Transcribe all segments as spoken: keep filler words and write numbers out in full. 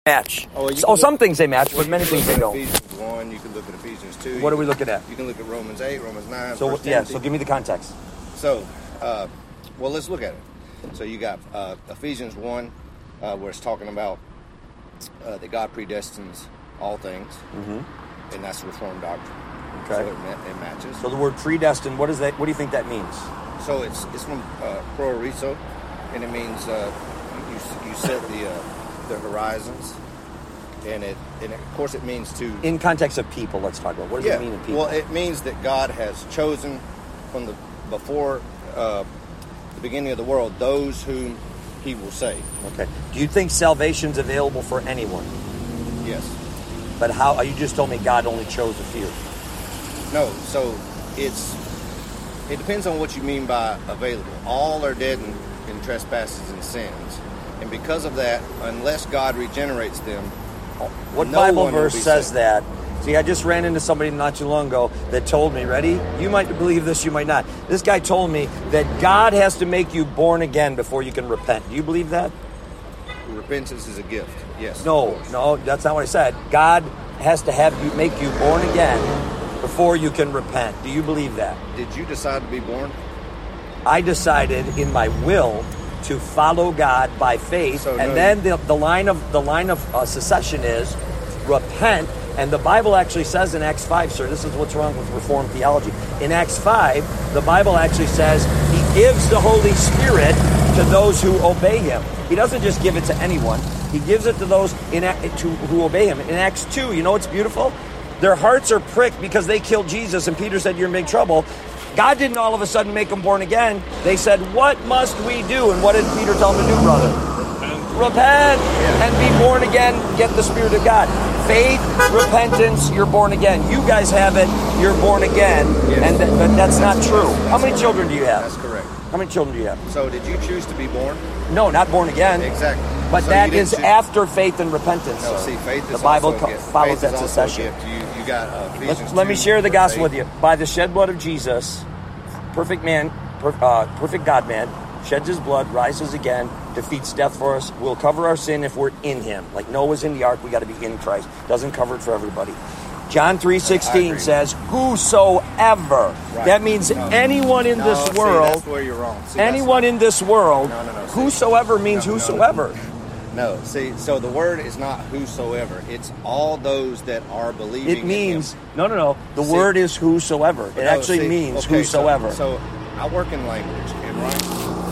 match. Oh, well, oh look, some things they match, well, but many things they don't. Ephesians one, you can look at Ephesians two. What are we looking at? You can look at Romans eight, Romans nine. So yeah, so give me the context. So, uh, well, let's look at it. So you got uh, Ephesians one, uh, where it's talking about uh, that God predestines all things, mm-hmm. and that's Reformed doctrine. Okay, so it, it matches. So the word predestined, what is that? What do you think that means? So it's it's from uh, proorizo, and it means uh, you you set the uh, the horizons, and it and it, of course it means to in context of people. Let's talk about what does yeah, it mean in people. Well, it means that God has chosen from the before uh, the beginning of the world those whom He will save. Okay. Do you think salvation's available for anyone? Yes. But how? You just told me God only chose a few. No. So it's it depends on what you mean by available. All are dead in, in trespasses and sins. And because of that, unless God regenerates them, what no Bible one will verse be says saved. that? See, I just ran into somebody not too long ago that told me, ready? You might believe this, you might not. This guy told me that God has to make you born again before you can repent. Do you believe that? Repentance is a gift. Yes. No, no, that's not what I said. God has to have you make you born again before you can repent. Do you believe that? Did you decide to be born? I decided in my will to follow God by faith, so, and no, then the, the line of the line of uh, secession is repent. And the Bible actually says in Acts five, sir, this is what's wrong with Reformed theology. In Acts five, the Bible actually says He gives the Holy Spirit to those who obey Him. He doesn't just give it to anyone. He gives it to those in, to, who obey Him. In Acts two, you know what's beautiful? Their hearts are pricked because they killed Jesus, and Peter said, you're in big trouble. God didn't all of a sudden make them born again. They said, what must we do? And what did Peter tell them to do, brother? Repent. Repent and be born again. Get the Spirit of God. Faith, repentance, you're born again. You guys have it, you're born again. Yes. And th- but that's, that's not true. That's How many correct. children do you have? That's correct. How many children do you have? So did you choose to be born? No, not born again. Exactly. But so that is choose- after faith and repentance. No, sir. see, faith is the Bible also a co- gift. follows faith that is also a succession. gift. You, you got uh, Ephesians Let, let me two, share the gospel with eight. you. By the shed blood of Jesus, perfect man, per, uh, perfect God man, sheds his blood, rises again, defeats death for us. We'll cover our sin if we're in Him. Like Noah's in the ark, we got to be in Christ. Doesn't cover it for everybody. John three sixteen says, whosoever. Right. That means No. anyone in No, this see, world. that's where you're wrong. See, anyone that's in this world. No, no, no, see. Whosoever means No, no, no. whosoever. No, see, so the word is not whosoever. It's all those that are believing. It means, in Him. no, no, no. The See, word is whosoever. It No, actually see, means okay, whosoever. So, so I work in language, and right,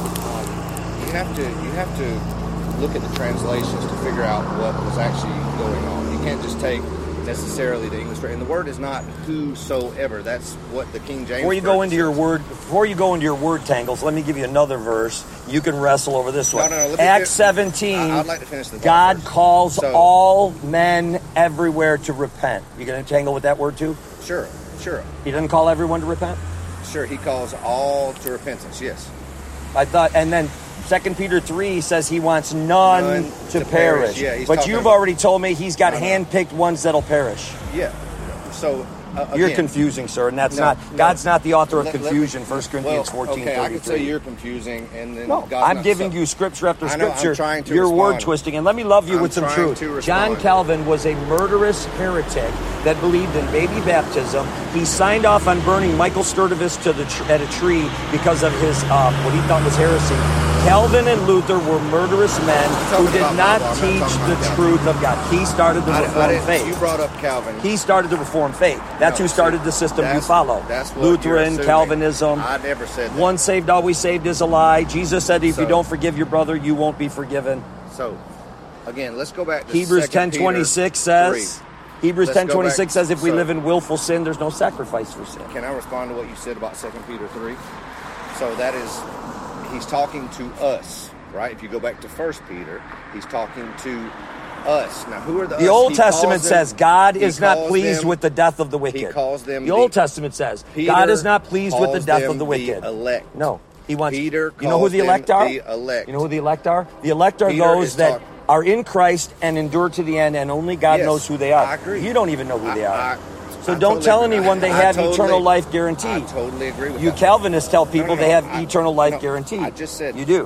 um, you have to you have to look at the translations to figure out what was actually going on. You can't just take necessarily the English word. And the word is not whosoever. That's what the King James. Before you go into says. your word, before you go into your word tangles, let me give you another verse. You can wrestle over this one. No, no, no, let me Acts fi- seventeen. I- I'd like to finish the thought God first. calls So- all men everywhere to repent. You going to tangle with that word too? Sure, sure, He doesn't call everyone to repent. sure. He calls all to repentance. Yes. I thought, and then Second Peter three says He wants none, None to, to perish. perish. Yeah, he's but talking you've about- already told me He's got No, no. handpicked ones that'll perish. Yeah. So uh, You're again, confusing, sir, and that's No, not no. God's not the author of Let- let me- confusion. First Corinthians well, fourteen okay, I could say thirty-three. you're confusing, and then No, God's I'm not- giving so- you scripture after I know, I'm scripture. trying to You're word respond. twisting, and let me love you I'm with some trying truth. to respond. John Calvin was a murderous heretic that believed in baby baptism. He signed off on burning Michael Sturtevant to the tr- at a tree because of his uh, what he thought was heresy. Calvin and Luther were murderous men who talking did about not Bible. I'm not teach talking the about Calvin. truth of God. He started the I, I Reformed didn't, faith. You brought up Calvin. He started the Reformed faith. That's No, who started see, the system you that's- follow. that's what you're Lutheran, assuming. Calvinism. I never said that. Once saved, always saved is a lie. Jesus said, if So- you don't forgive your brother, you won't be forgiven. So, again, let's go back to Hebrews Second ten Peter twenty-six says, three. Hebrews Let's ten go twenty-six back- says, if we so- live in willful sin, there's no sacrifice for sin. Can I respond to what you said about Second Peter three? So that is, he's talking to us, right? If you go back to First Peter, he's talking to us. Now, who are the The us? Old He Testament calls them- says God he is not calls pleased them- with the death of the wicked. He calls them The Old Testament says Peter God is not pleased with the calls death them of the wicked. The elect. No, He wants. Peter You know who calls the them elect are? the elect. You know who the elect are? The elect are Peter those is that talk- are in Christ and endure to the end, and only God Yes, knows who they are. I agree. You don't even know who I- they are. I- so I don't totally tell agree. anyone they I have totally- eternal life guaranteed. I totally agree with You that. Calvinists tell No, people no, they no, have I- eternal life no, guaranteed. I just said you do.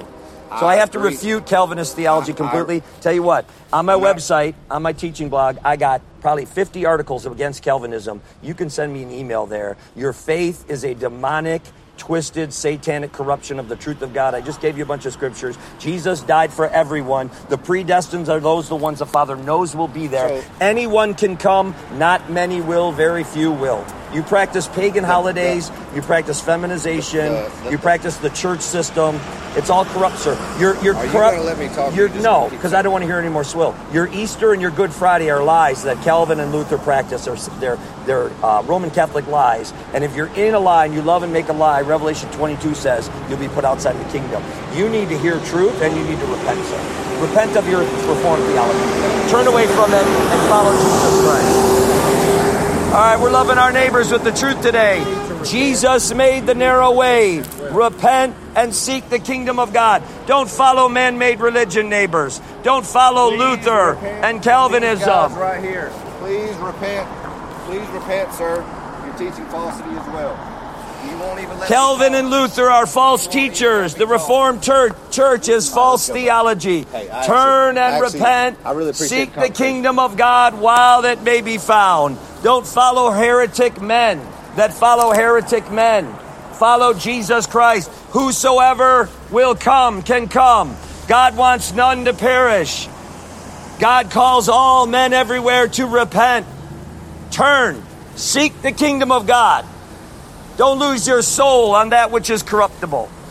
So I, I have to agree. refute Calvinist theology I- completely. Tell you what, on my I'm not- website, on my teaching blog, I got probably fifty articles against Calvinism. You can send me an email there. Your faith is a demonic, twisted, satanic corruption of the truth of God. I just gave you a bunch of scriptures. Jesus died for everyone. The predestined are those the ones the Father knows will be there. So- Anyone can come. Not many will. Very few will. You practice pagan holidays. You practice feminization. The- the- you practice the church system. It's all corrupt, sir. You're you're Are you corrupt. gonna let me talk? You're, You're just no, gonna keep because I don't want to hear any more swill. Your Easter and your Good Friday are lies that Calvin and Luther practice. They're they're, they're uh, Roman Catholic lies. And if you're in a lie and you love and make a lie, Revelation twenty-two says you'll be put outside the kingdom. You need to hear truth and you need to repent, sir. Repent of your Reformed theology. Turn away from it and follow Jesus Christ. All right, we're loving our neighbors with the truth today. Jesus made the narrow way. Repent and seek the kingdom of God. Don't follow man-made religion, neighbors. Don't follow Please Luther repent. and These Calvinism. guys right here. Please repent. Please repent, sir. You're teaching falsity as well. You won't even let Calvin me and talk. Luther are false You won't even teachers. let The me talk. Reformed church, church is false let's go back. theology. Hey, I Turn actually- and actually, repent. I really appreciate Seek the the conversation. kingdom of God while it may be found. Don't follow heretic men that follow heretic men. Follow Jesus Christ. Whosoever will come can come. God wants none to perish. God calls all men everywhere to repent. Turn. Seek the kingdom of God. Don't lose your soul on that which is corruptible.